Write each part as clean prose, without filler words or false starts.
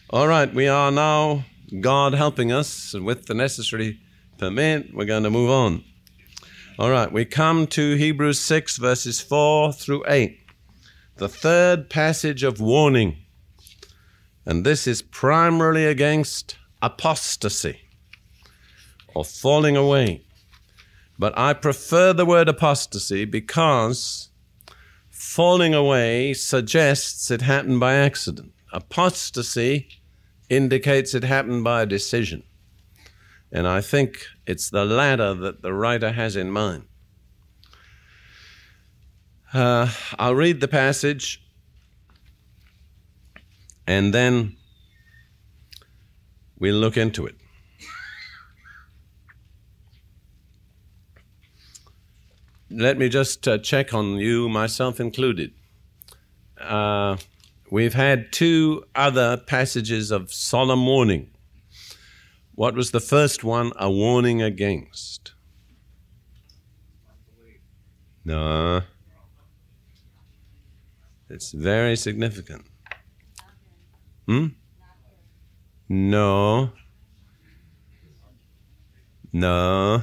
All right, we are now, God helping us, and with the necessary permit, we're going to move on. All right, we come to Hebrews 6, verses 4 through 8, the third passage of warning. And this is primarily against apostasy, or falling away. But I prefer the word apostasy because falling away suggests it happened by accident. Apostasy indicates it happened by a decision. And I think it's the latter that the writer has in mind. I'll read the passage and then we'll look into it. Let me just check on you, myself included. We've had two other passages of solemn warning. What was the first one? A warning against? No. It's very significant. No. No.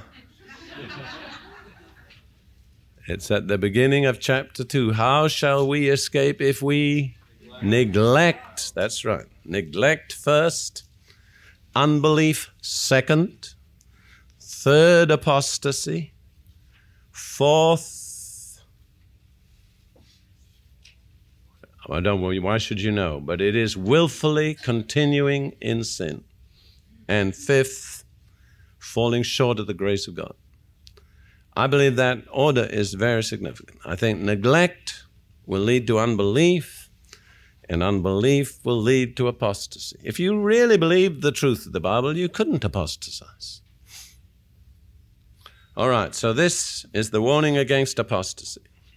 It's at the beginning of chapter 2. How shall we escape if we neglect? That's right. Neglect first. Unbelief second. Third, apostasy. Fourth, I don't worry, why should you know? But it is willfully continuing in sin. And fifth, falling short of the grace of God. I believe that order is very significant. I think neglect will lead to unbelief, and unbelief will lead to apostasy. If you really believed the truth of the Bible, you couldn't apostatize. All right, so this is the warning against apostasy.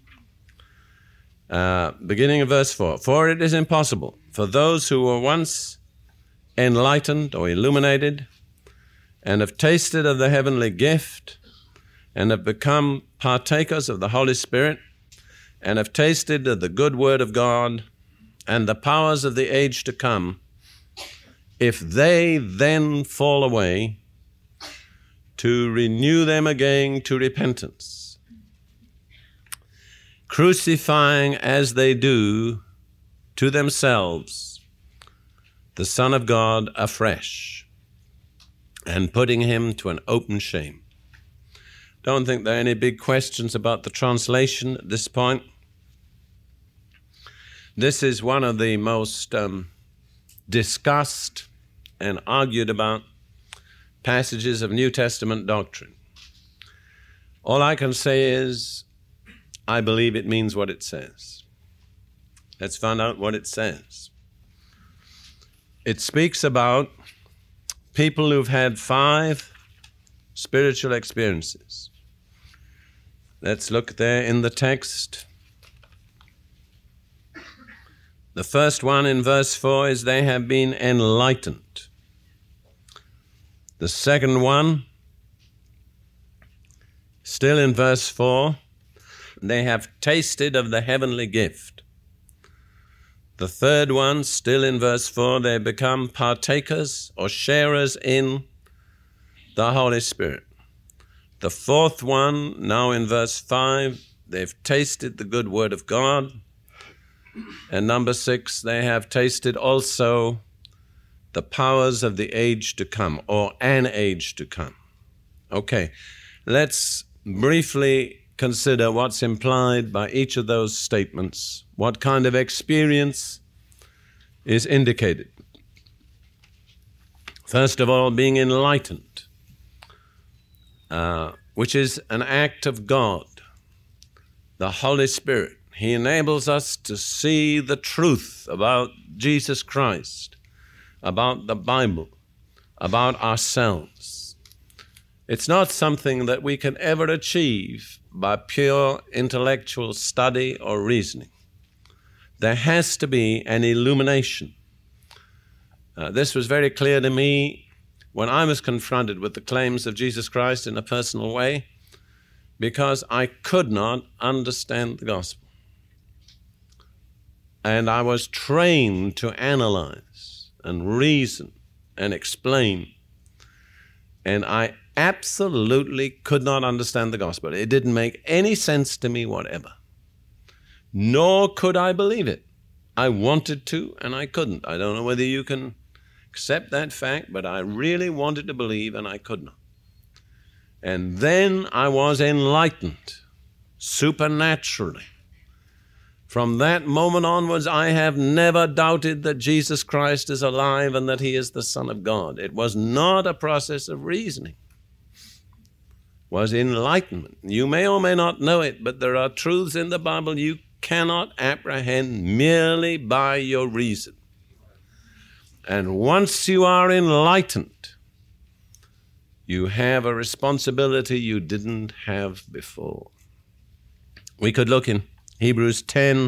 Beginning of verse 4. For it is impossible for those who were once enlightened or illuminated and have tasted of the heavenly gift and have become partakers of the Holy Spirit and have tasted of the good word of God and the powers of the age to come, if they then fall away, to renew them again to repentance, crucifying as they do to themselves the Son of God afresh and putting him to an open shame. Don't think there are any big questions about the translation at this point. This is one of the most discussed and argued about passages of New Testament doctrine. All I can say is, I believe it means what it says. Let's find out what it says. It speaks about people who've had 5 spiritual experiences. Let's look there in the text. The first one in verse 4 is they have been enlightened. The second one, still in verse 4, they have tasted of the heavenly gift. The third one, still in verse 4, they become partakers or sharers in the Holy Spirit. The fourth one, now in verse 5, they've tasted the good word of God. And number 6, they have tasted also the powers of the age to come, or an age to come. Okay, let's briefly consider what's implied by each of those statements. What kind of experience is indicated? First of all, being enlightened, which is an act of God, the Holy Spirit. He enables us to see the truth about Jesus Christ, about the Bible, about ourselves. It's not something that we can ever achieve by pure intellectual study or reasoning. There has to be an illumination. This was very clear to me when I was confronted with the claims of Jesus Christ in a personal way, because I could not understand the gospel. And I was trained to analyze and reason and explain. And I absolutely could not understand the gospel. It didn't make any sense to me whatever. Nor could I believe it. I wanted to, and I couldn't. I don't know whether you can accept that fact, but I really wanted to believe, and I could not. And then I was enlightened, supernaturally. From that moment onwards, I have never doubted that Jesus Christ is alive and that he is the Son of God. It was not a process of reasoning. It was enlightenment. You may or may not know it, but there are truths in the Bible you cannot apprehend merely by your reason. And once you are enlightened, you have a responsibility you didn't have before. We could look in Hebrews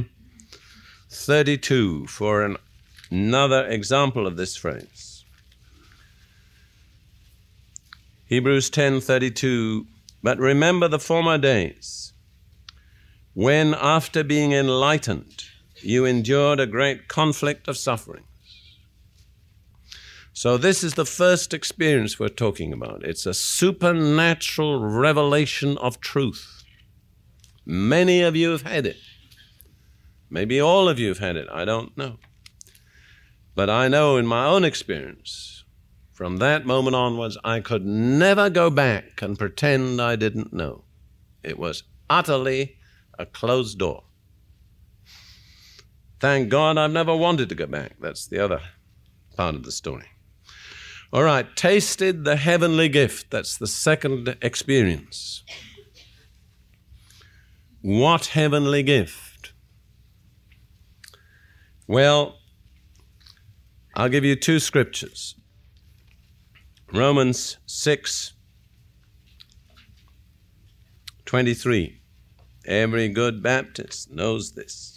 10:32 for another example of this phrase. Hebrews 10:32, but remember the former days, when after being enlightened, you endured a great conflict of sufferings. So this is the first experience we're talking about. It's a supernatural revelation of truth. Many of you have had it. Maybe all of you have had it. I don't know. But I know in my own experience, from that moment onwards, I could never go back and pretend I didn't know. It was utterly a closed door. Thank God I've never wanted to go back. That's the other part of the story. All right, tasted the heavenly gift. That's the second experience. What heavenly gift? Well, I'll give you two scriptures. Romans 6:23. Every good Baptist knows this.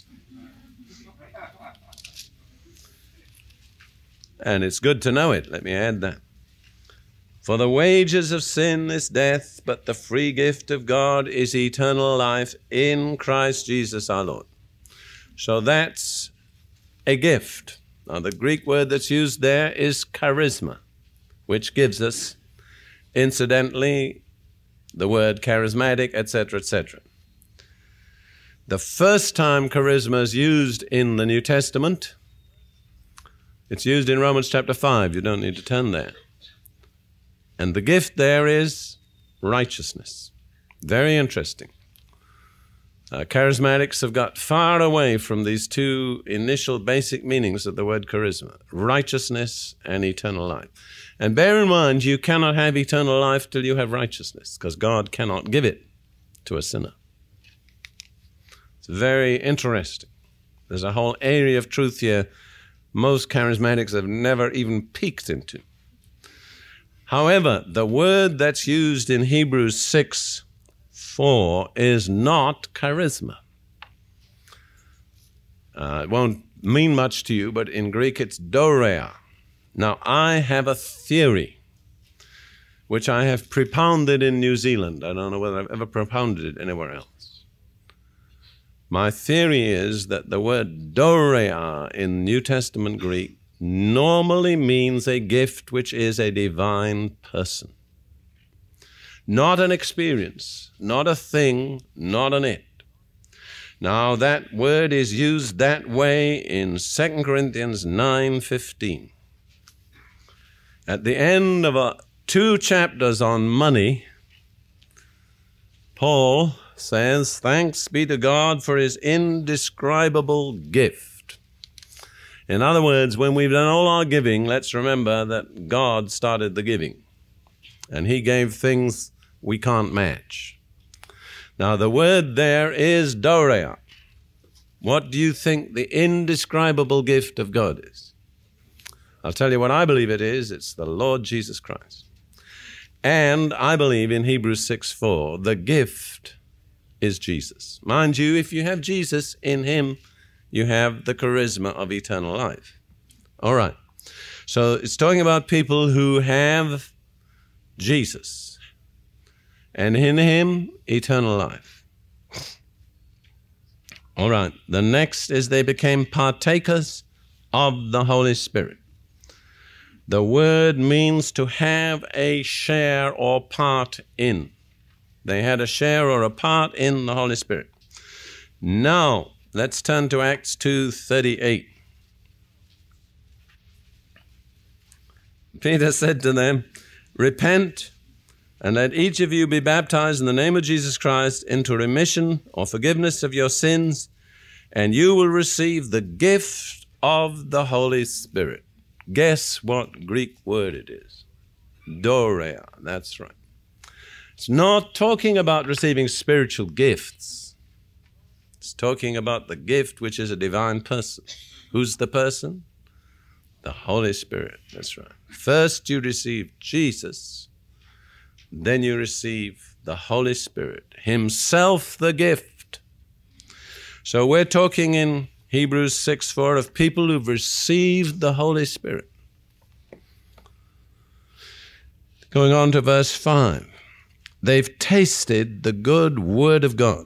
And it's good to know it. Let me add that. For the wages of sin is death, but the free gift of God is eternal life in Christ Jesus our Lord. So that's a gift. Now the Greek word that's used there is charisma, which gives us, incidentally, the word charismatic, etc., etc. The first time charisma is used in the New Testament, it's used in Romans chapter 5. You don't need to turn there. And the gift there is righteousness. Very interesting. Charismatics have got far away from these two initial basic meanings of the word charisma, righteousness and eternal life. And bear in mind, you cannot have eternal life till you have righteousness, because God cannot give it to a sinner. It's very interesting. There's a whole area of truth here most charismatics have never even peeked into. However, the word that's used in Hebrews 6:4 is not charisma. It won't mean much to you, but in Greek it's dorea. Now, I have a theory, which I have propounded in New Zealand. I don't know whether I've ever propounded it anywhere else. My theory is that the word dorea in New Testament Greek normally means a gift which is a divine person. Not an experience, not a thing, not an it. Now that word is used that way in 2 Corinthians 9:15. At the end of 2 chapters on money, Paul says, thanks be to God for his indescribable gift. In other words, when we've done all our giving, let's remember that God started the giving. And he gave things we can't match. Now the word there is dorea. What do you think the indescribable gift of God is? I'll tell you what I believe it is. It's the Lord Jesus Christ. And I believe in Hebrews 6:4, the gift is Jesus. Mind you, if you have Jesus, in him you have the charisma of eternal life. All right. So it's talking about people who have Jesus, and in him eternal life. All right. The next is they became partakers of the Holy Spirit. The word means to have a share or part in. They had a share or a part in the Holy Spirit. Now, let's turn to Acts 2:38. Peter said to them, "Repent, and let each of you be baptized in the name of Jesus Christ into remission or forgiveness of your sins, and you will receive the gift of the Holy Spirit." Guess what Greek word it is? Dorea, that's right. It's not talking about receiving spiritual gifts. It's talking about the gift which is a divine person. Who's the person? The Holy Spirit, that's right. First you receive Jesus, then you receive the Holy Spirit, himself the gift. So we're talking in Hebrews 6:4 of people who've received the Holy Spirit. Going on to verse 5. They've tasted the good word of God.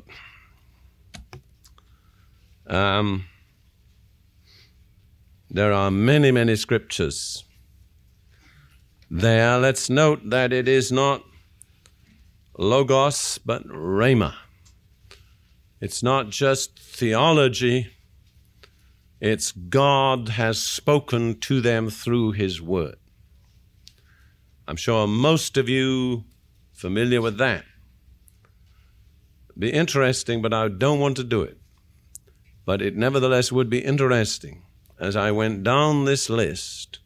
There are many, many scriptures there. Let's note that it is not logos, but rhema. It's not just theology. It's God has spoken to them through his word. I'm sure most of you familiar with that. It'd be interesting, but I don't want to do it. But it nevertheless would be interesting as I went down this list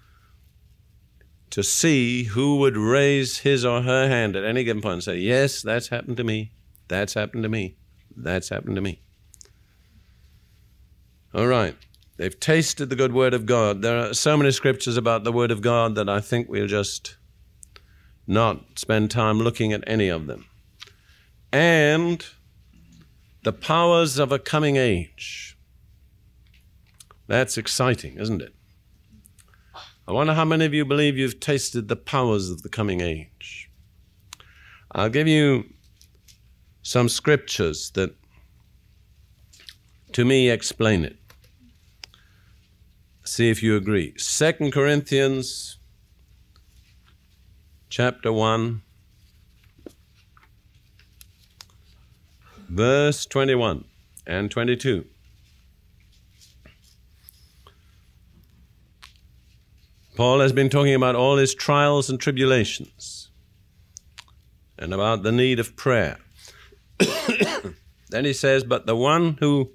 to see who would raise his or her hand at any given point and say, yes, that's happened to me, that's happened to me, that's happened to me. All right, they've tasted the good word of God. There are so many scriptures about the word of God that I think we'll just not spend time looking at any of them. And the powers of a coming age. That's exciting, isn't it? I wonder how many of you believe you've tasted the powers of the coming age. I'll give you some scriptures that, to me, explain it. See if you agree. 2 Corinthians chapter 1, verse 21 and 22. Paul has been talking about all his trials and tribulations and about the need of prayer. Then he says, but the one who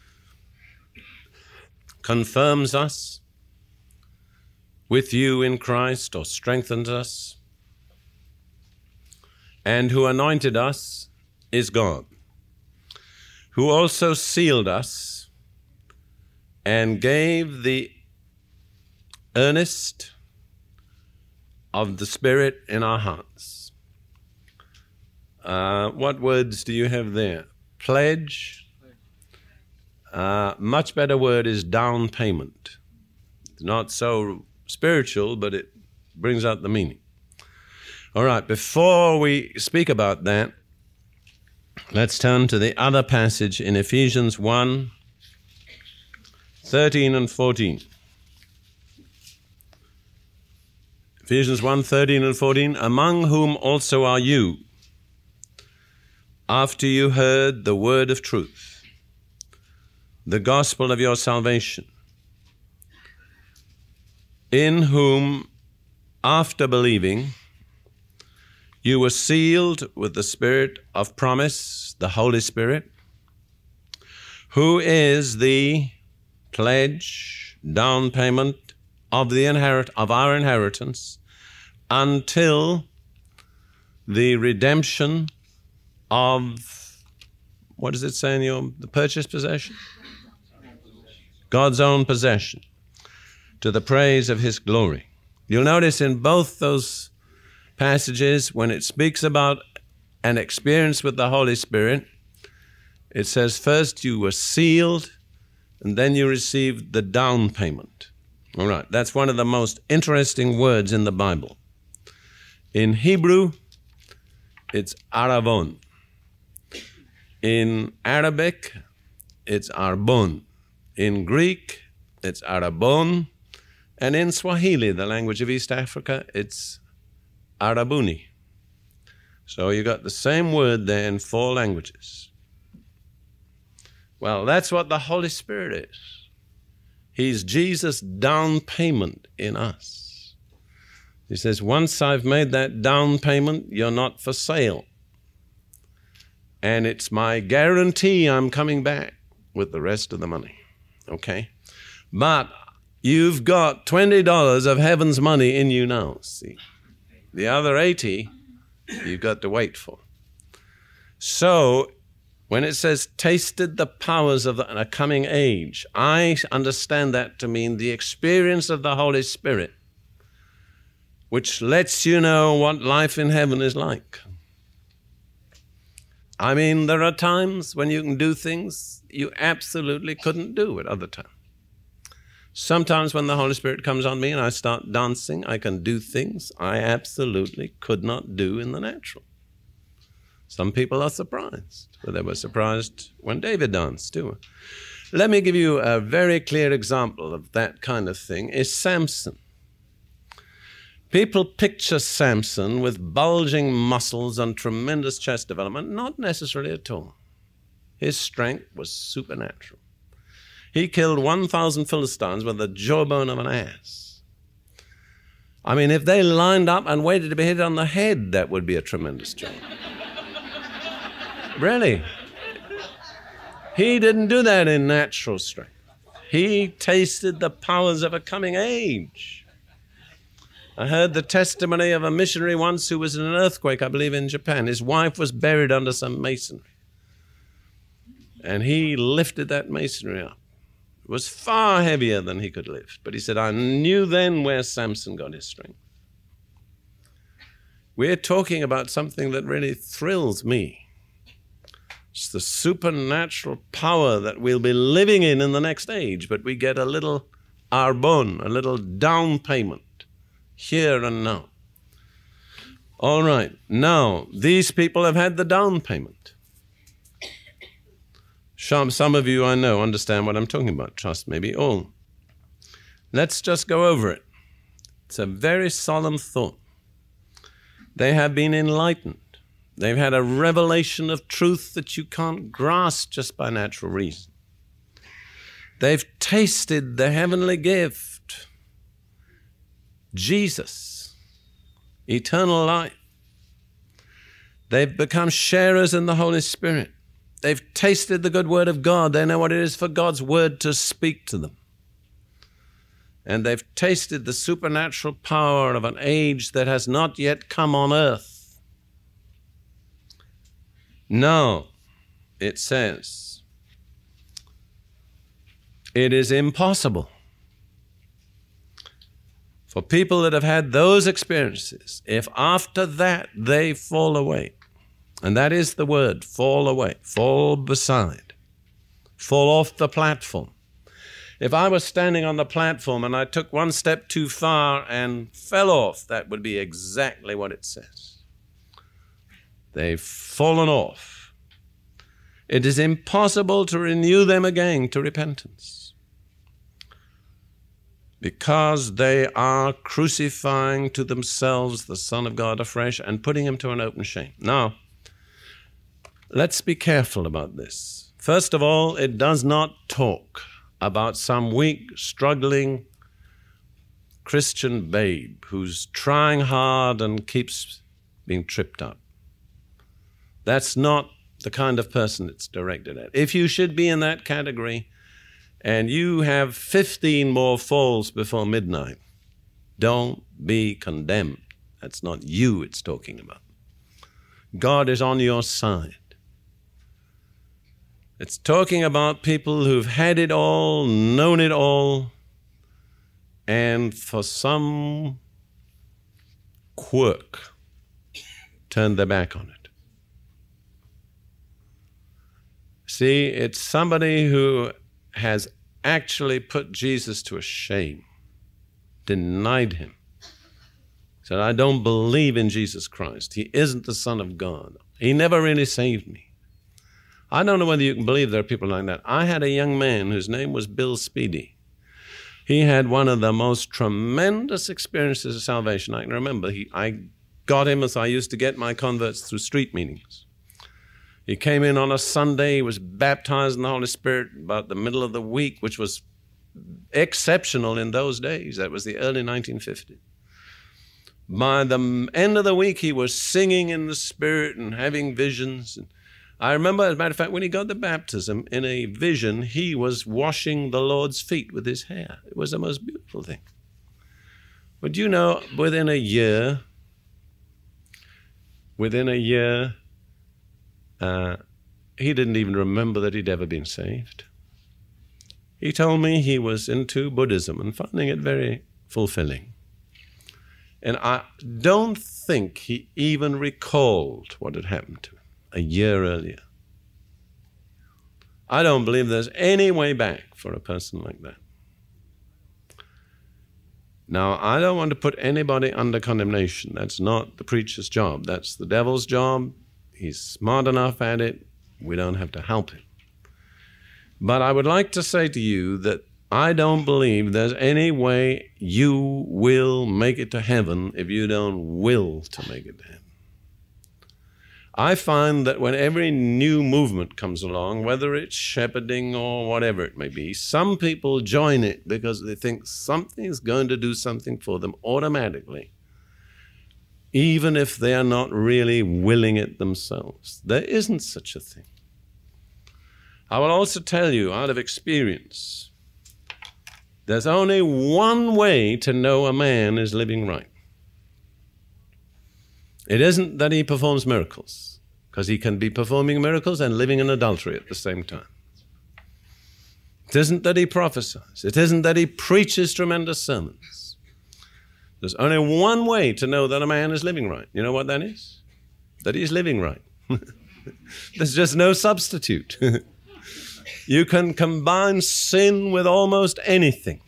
confirms us with you in Christ, or strengthens us, and who anointed us is God, who also sealed us and gave the earnest of the Spirit in our hearts. What words do you have there? Pledge. Much better word is down payment. It's not so spiritual, but it brings out the meaning. All right, before we speak about that, let's turn to the other passage in Ephesians 1, 13 and 14. Ephesians 1, 13 and 14, among whom also are you, after you heard the word of truth, the gospel of your salvation, in whom, after believing, you were sealed with the Spirit of promise, the Holy Spirit, who is the pledge, down payment of our inheritance until the redemption of, what does it say in the purchased possession? God's own possession, to the praise of his glory. You'll notice in both those passages, when it speaks about an experience with the Holy Spirit, it says first you were sealed, and then you received the down payment. All right, that's one of the most interesting words in the Bible. In Hebrew, it's aravon. In Arabic, it's arbon. In Greek, it's arabon. And in Swahili, the language of East Africa, it's Arabuni. So you got the same word there in 4 languages. Well, that's what the Holy Spirit is. He's Jesus' down payment in us. He says, once I've made that down payment, you're not for sale. And it's my guarantee I'm coming back with the rest of the money. Okay? But you've got $20 of heaven's money in you now, see. The other 80, you've got to wait for. So, when it says, tasted the powers of a coming age, I understand that to mean the experience of the Holy Spirit, which lets you know what life in heaven is like. I mean, there are times when you can do things you absolutely couldn't do at other times. Sometimes when the Holy Spirit comes on me and I start dancing, I can do things I absolutely could not do in the natural. Some people are surprised, but they were surprised when David danced too. Let me give you a very clear example of that kind of thing, is Samson. People picture Samson with bulging muscles and tremendous chest development. Not necessarily at all. His strength was supernatural. He killed 1,000 Philistines with the jawbone of an ass. I mean, if they lined up and waited to be hit on the head, that would be a tremendous job. Really. He didn't do that in natural strength. He tasted the powers of a coming age. I heard the testimony of a missionary once who was in an earthquake, I believe, in Japan. His wife was buried under some masonry. And he lifted that masonry up. It was far heavier than he could lift. But he said, I knew then where Samson got his strength. We're talking about something that really thrills me. It's the supernatural power that we'll be living in the next age, but we get a little arbon, a little down payment, here and now. All right, now, these people have had the down payment. Some of you I know understand what I'm talking about, trust maybe all. Let's just go over it. It's a very solemn thought. They have been enlightened. They've had a revelation of truth that you can't grasp just by natural reason. They've tasted the heavenly gift, Jesus, eternal life. They've become sharers in the Holy Spirit. They've tasted the good word of God. They know what it is for God's word to speak to them. And they've tasted the supernatural power of an age that has not yet come on earth. Now, it says, it is impossible for people that have had those experiences, if after that they fall away, and that is the word, fall away, fall beside, fall off the platform. If I was standing on the platform and I took one step too far and fell off, that would be exactly what it says. They've fallen off. It is impossible to renew them again to repentance because they are crucifying to themselves the Son of God afresh and putting him to an open shame. Now, let's be careful about this. First of all, it does not talk about some weak, struggling Christian babe who's trying hard and keeps being tripped up. That's not the kind of person it's directed at. If you should be in that category and you have 15 more falls before midnight, don't be condemned. That's not you it's talking about. God is on your side. It's talking about people who've had it all, known it all, and for some quirk, turned their back on it. See, it's somebody who has actually put Jesus to a shame, denied him, said, I don't believe in Jesus Christ. He isn't the Son of God. He never really saved me. I don't know whether you can believe there are people like that. I had a young man whose name was Bill Speedy. He had one of the most tremendous experiences of salvation I can remember. I got him as I used to get my converts through street meetings. He came in on a Sunday, he was baptized in the Holy Spirit about the middle of the week, which was exceptional in those days. That was the early 1950s. By the end of the week, he was singing in the Spirit and having visions. And I remember, as a matter of fact, when he got the baptism, in a vision, he was washing the Lord's feet with his hair. It was the most beautiful thing. But you know, within a year, he didn't even remember that he'd ever been saved. He told me he was into Buddhism and finding it very fulfilling. And I don't think he even recalled what had happened to him a year earlier. I don't believe there's any way back for a person like that. Now, I don't want to put anybody under condemnation. That's not the preacher's job. That's the devil's job. He's smart enough at it. We don't have to help him. But I would like to say to you that I don't believe there's any way you will make it to heaven if you don't will to make it to heaven. I find that when every new movement comes along, whether it's shepherding or whatever it may be, some people join it because they think something's going to do something for them automatically, even if they are not really willing it themselves. There isn't such a thing. I will also tell you out of experience, there's only one way to know a man is living right. It isn't that he performs miracles, because he can be performing miracles and living in adultery at the same time. It isn't that he prophesies. It isn't that he preaches tremendous sermons. There's only one way to know that a man is living right. You know what that is? That he's living right. There's just no substitute. You can combine sin with almost anything.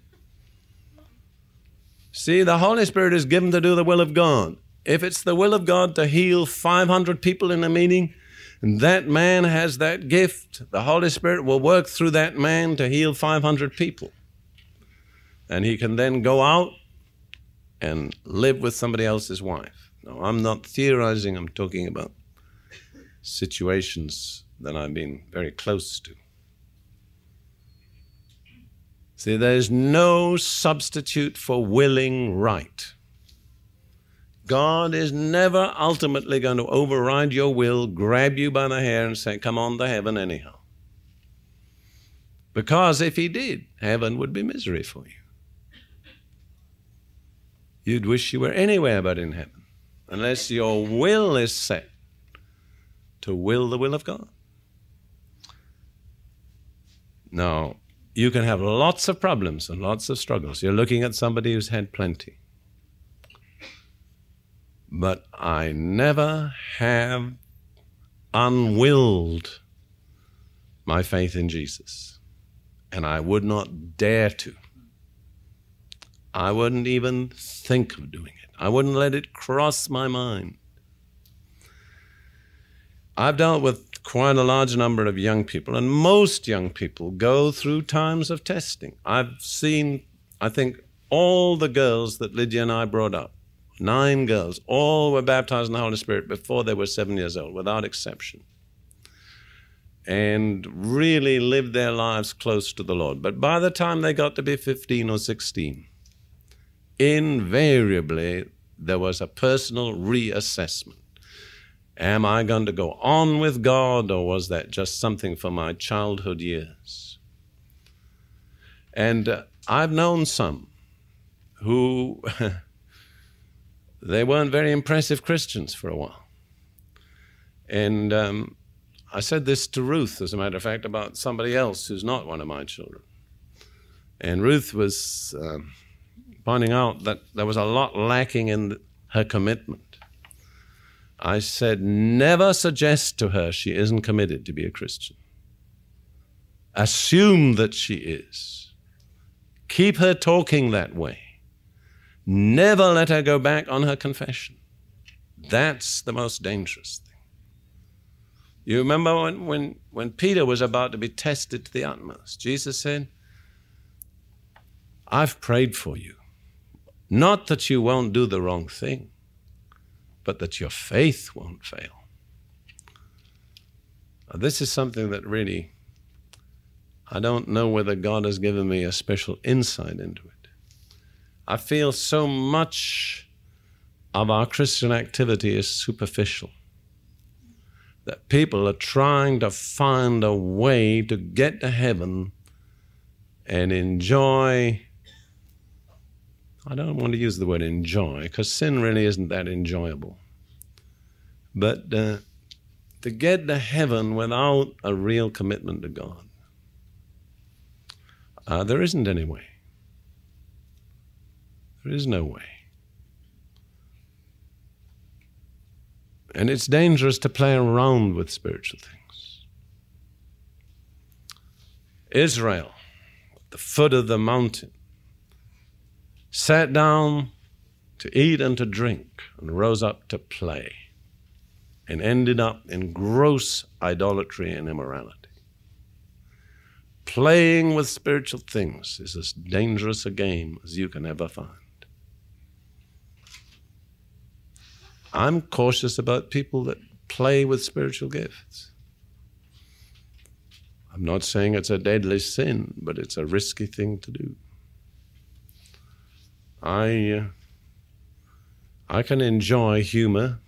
See, the Holy Spirit is given to do the will of God. If it's the will of God to heal 500 people in a meeting, and that man has that gift, the Holy Spirit will work through that man to heal 500 people. And he can then go out and live with somebody else's wife. No, I'm not theorizing, I'm talking about situations that I've been very close to. See, there's no substitute for willing right. God is never ultimately going to override your will, grab you by the hair and say, come on to heaven anyhow. Because if he did, heaven would be misery for you. You'd wish you were anywhere but in heaven, unless your will is set to will the will of God. Now, you can have lots of problems and lots of struggles. You're looking at somebody who's had plenty. But I never have unwilled my faith in Jesus. And I would not dare to. I wouldn't even think of doing it. I wouldn't let it cross my mind. I've dealt with quite a large number of young people, and most young people go through times of testing. I've seen, I think, all the girls that Lydia and I brought up, 9 girls, all were baptized in the Holy Spirit before they were 7 years old, without exception, and really lived their lives close to the Lord. But by the time they got to be 15 or 16, invariably there was a personal reassessment. Am I going to go on with God, or was that just something for my childhood years? And I've known some who, they weren't very impressive Christians for a while. And I said this to Ruth, as a matter of fact, about somebody else who's not one of my children. And Ruth was pointing out that there was a lot lacking in her commitment. I said, never suggest to her she isn't committed to be a Christian. Assume that she is. Keep her talking that way. Never let her go back on her confession. That's the most dangerous thing. You remember when Peter was about to be tested to the utmost, Jesus said, I've prayed for you. Not that you won't do the wrong thing, but that your faith won't fail. Now, this is something that really, I don't know whether God has given me a special insight into it. I feel so much of our Christian activity is superficial, that people are trying to find a way to get to heaven and enjoy. I don't want to use the word enjoy, because sin really isn't that enjoyable. But to get to heaven without a real commitment to God, there isn't any way. There is no way. And it's dangerous to play around with spiritual things. Israel, at the foot of the mountain, sat down to eat and to drink and rose up to play and ended up in gross idolatry and immorality. Playing with spiritual things is as dangerous a game as you can ever find. I'm cautious about people that play with spiritual gifts. I'm not saying it's a deadly sin, but it's a risky thing to do. I can enjoy humor,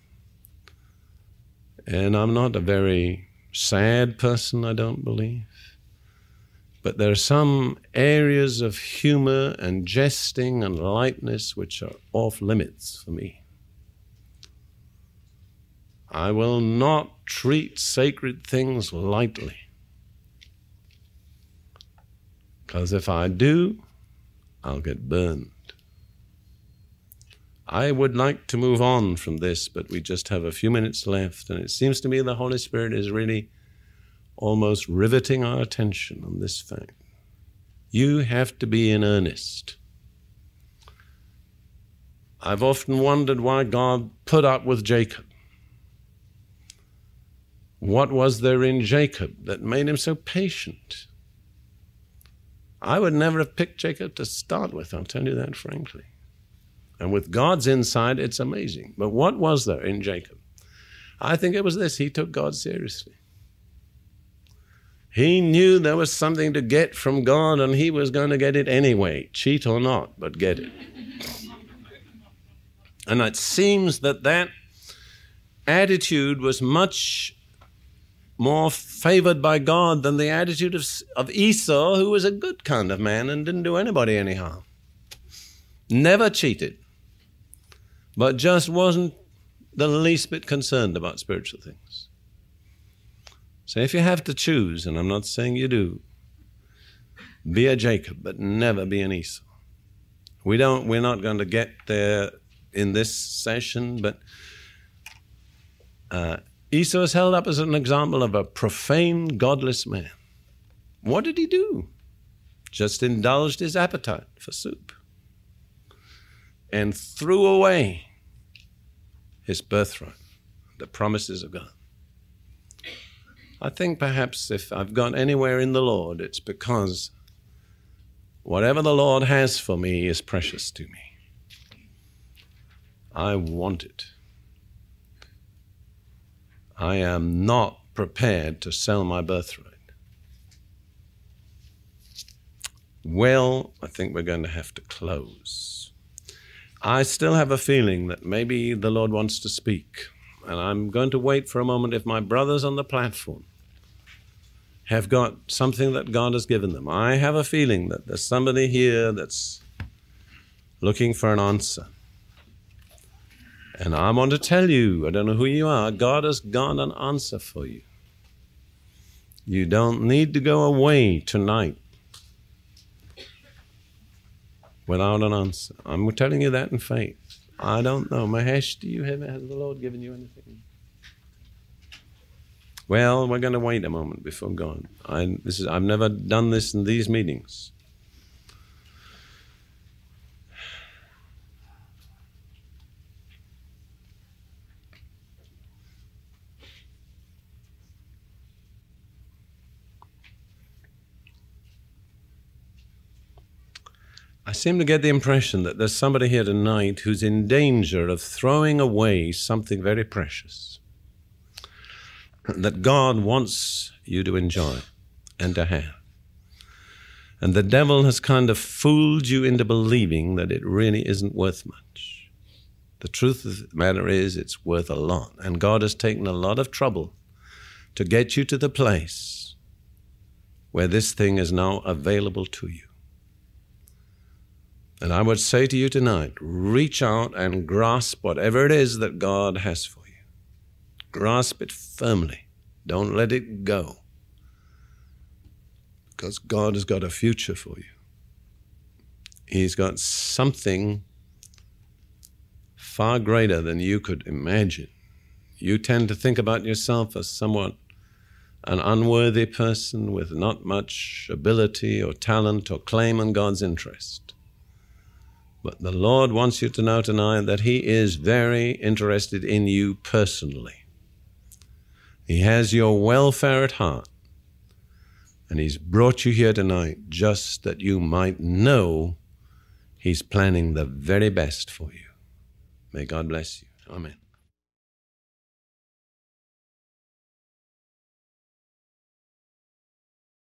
and I'm not a very sad person, I don't believe. But there are some areas of humor and jesting and lightness which are off limits for me. I will not treat sacred things lightly, because if I do, I'll get burned. I would like to move on from this, but we just have a few minutes left, and it seems to me the Holy Spirit is really almost riveting our attention on this fact. You have to be in earnest. I've often wondered why God put up with Jacob. What was there in Jacob that made him so patient? I would never have picked Jacob to start with, I'll tell you that frankly. And with God's insight, it's amazing. But what was there in Jacob? I think it was this: he took God seriously. He knew there was something to get from God, and he was going to get it anyway, cheat or not, but get it. And it seems that that attitude was much more favored by God than the attitude of Esau, who was a good kind of man and didn't do anybody any harm. Never cheated, but just wasn't the least bit concerned about spiritual things. So if you have to choose, and I'm not saying you do, be a Jacob, but never be an Esau. We're not going to get there in this session, but Esau is held up as an example of a profane, godless man. What did he do? Just indulged his appetite for soup and threw away his birthright, the promises of God. I think perhaps if I've gone anywhere in the Lord, it's because whatever the Lord has for me is precious to me. I want it. I am not prepared to sell my birthright. Well, I think we're going to have to close. I still have a feeling that maybe the Lord wants to speak, and I'm going to wait for a moment if my brothers on the platform have got something that God has given them. I have a feeling that there's somebody here that's looking for an answer. And I want to tell you, I don't know who you are, God has got an answer for you. You don't need to go away tonight without an answer. I'm telling you that in faith. I don't know. Mahesh, has the Lord given you anything? Well, we're going to wait a moment before going. I've never done this in these meetings. I seem to get the impression that there's somebody here tonight who's in danger of throwing away something very precious that God wants you to enjoy and to have. And the devil has kind of fooled you into believing that it really isn't worth much. The truth of the matter is it's worth a lot. And God has taken a lot of trouble to get you to the place where this thing is now available to you. And I would say to you tonight, reach out and grasp whatever it is that God has for you. Grasp it firmly. Don't let it go. Because God has got a future for you. He's got something far greater than you could imagine. You tend to think about yourself as somewhat an unworthy person with not much ability or talent or claim on God's interest. But the Lord wants you to know tonight that He is very interested in you personally. He has your welfare at heart. And He's brought you here tonight just that you might know He's planning the very best for you. May God bless you. Amen.